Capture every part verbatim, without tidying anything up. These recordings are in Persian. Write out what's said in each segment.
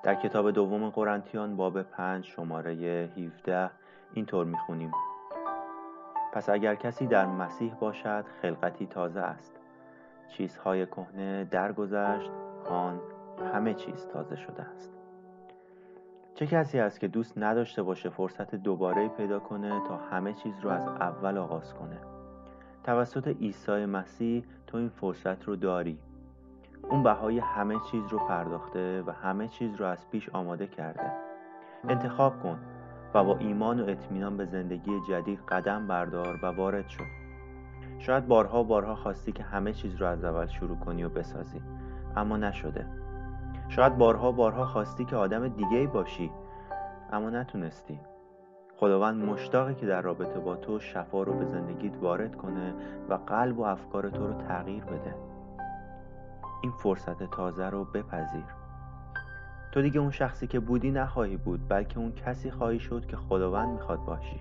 در کتاب دوم قرنتیان باب پنج شماره هفده اینطور میخونیم: پس اگر کسی در مسیح باشد خلقتی تازه است، چیزهای کهنه درگذشت، هان همه چیز تازه شده است. چه کسی است که دوست نداشته باشه فرصت دوباره پیدا کنه تا همه چیز رو از اول آغاز کنه؟ توسط عیسی مسیح تو این فرصت رو داری. اون بهای همه چیز رو پرداخته و همه چیز رو از پیش آماده کرده. انتخاب کن و با ایمان و اطمینان به زندگی جدید قدم بردار و وارد شو. شاید بارها بارها خواستی که همه چیز رو از اول شروع کنی و بسازی، اما نشده. شاید بارها بارها خواستی که آدم دیگه‌ای باشی، اما نتونستی. خداوند مشتاقه که در رابطه با تو شفا رو به زندگیت وارد کنه و قلب و افکار تو رو تغییر بده. این فرصت تازه رو بپذیر. تو دیگه اون شخصی که بودی نخواهی بود، بلکه اون کسی خواهی شد که خداوند میخواد باشی.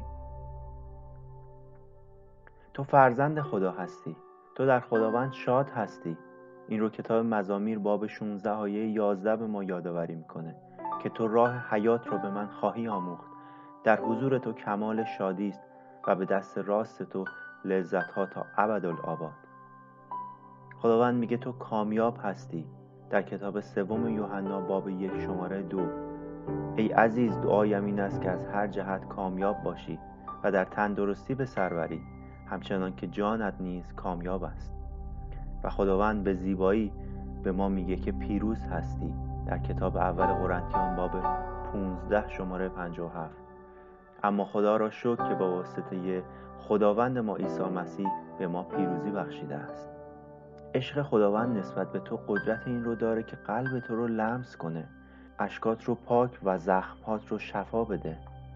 تو فرزند خدا هستی. تو در خداوند شاد هستی. این رو کتاب مزامیر باب شانزده آیه یازده به ما یادآوری میکنه که تو راه حیات رو به من خواهی آموخت. در حضور تو کمال شادی است و به دست راست تو لذت‌ها تا ابدالآباد. خداوند میگه تو کامیاب هستی. در کتاب سوم یوحنا باب یک شماره دو: ای عزیز، دعایم این است که از هر جهت کامیاب باشی و در تندرستی به سر بری، همچنان که جانت نیز کامیاب است. و خداوند به زیبایی به ما میگه که پیروز هستی. در کتاب اول قرنتیان باب پانزده شماره پنجاه و هفت: اما خدا را شکر که با واسطه خداوند ما عیسی مسیح به ما پیروزی بخشیده است. عشق خداوند نسبت به تو قدرت این رو داره که قلب تو رو لمس کنه، اشکات رو پاک و زخمات رو شفا بده.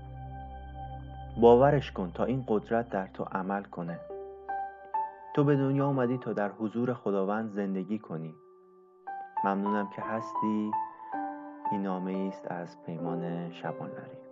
باورش کن تا این قدرت در تو عمل کنه. تو به دنیا اومدی تا در حضور خداوند زندگی کنی. ممنونم که هستی. این نامه است از پیمان شبانلری.